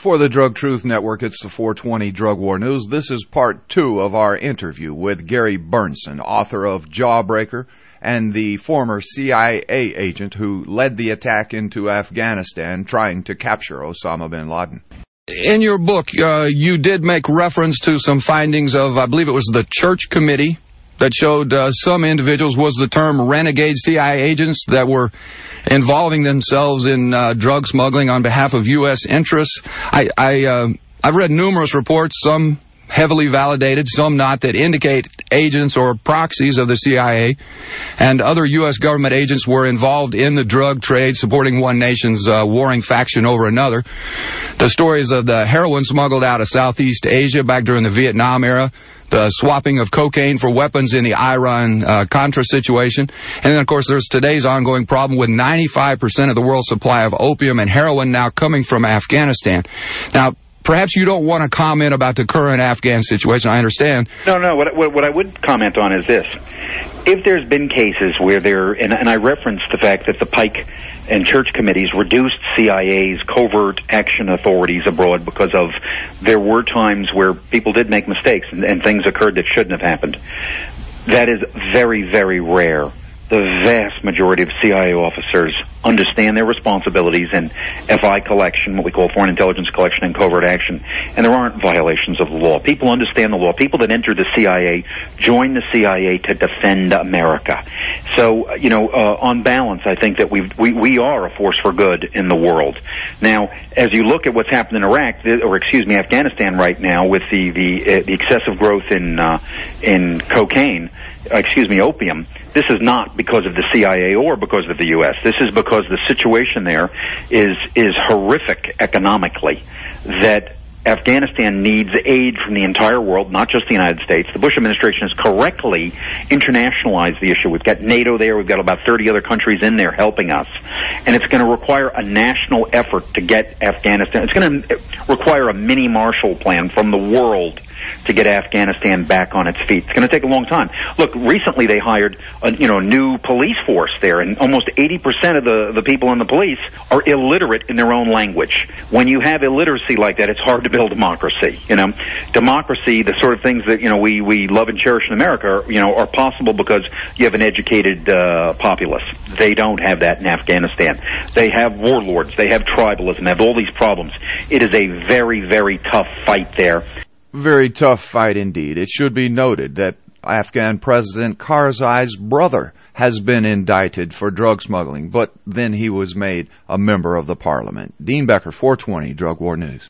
For the Drug Truth Network, it's the 420 Drug War News. This is part 2 of our interview with Gary Berntsen, author of Jawbreaker and the former CIA agent who led the attack into Afghanistan trying to capture Osama bin Laden. In your book, you did make reference to some findings of, I believe it was the Church Committee, that showed some individuals, was the term renegade CIA agents, that were involving themselves in drug smuggling on behalf of U.S. interests. I've read numerous reports, some heavily validated, some not, that indicate agents or proxies of the CIA and other U.S. government agents were involved in the drug trade, supporting one nation's warring faction over another. The stories of the heroin smuggled out of Southeast Asia back during the Vietnam era, the swapping of cocaine for weapons in the Iran-Contra situation. And then, of course, there's today's ongoing problem with 95% of the world's supply of opium and heroin now coming from Afghanistan. Now, perhaps you don't want to comment about the current Afghan situation, I understand. No. What I would comment on is this. If there's been cases where and I referenced the fact that the Pike and Church committees reduced CIA's covert action authorities abroad because of there were times where people did make mistakes and things occurred that shouldn't have happened. That is very, very rare. The vast majority of CIA officers understand their responsibilities in FI collection, what we call foreign intelligence collection, and covert action, and there aren't violations of the law. People understand the law. People that enter the CIA join the CIA to defend America. So, on balance, I think that we are a force for good in the world. Now, as you look at what's happened in Afghanistan right now with the excessive growth in opium, this is not because of the CIA or because of the U.S. This is because the situation there is horrific economically, that Afghanistan needs aid from the entire world, not just the United States. The Bush administration has correctly internationalized the issue. We've got NATO there. We've got about 30 other countries in there helping us. And it's going to require a national effort to get Afghanistan. It's going to require a mini Marshall Plan from the world to get Afghanistan back on its feet. It's going to take a long time. Look, recently they hired a new police force there, and almost 80% of the people in the police are illiterate in their own language. When you have illiteracy like that, it's hard to build democracy. Democracy, the sort of things that we love and cherish in America, are possible because you have an educated populace. They don't have that in Afghanistan. They have warlords. They have tribalism. They have all these problems. It is a very, very tough fight there. Very tough fight indeed. It should be noted that Afghan President Karzai's brother has been indicted for drug smuggling, but then he was made a member of the parliament. Dean Becker, 420 Drug War News.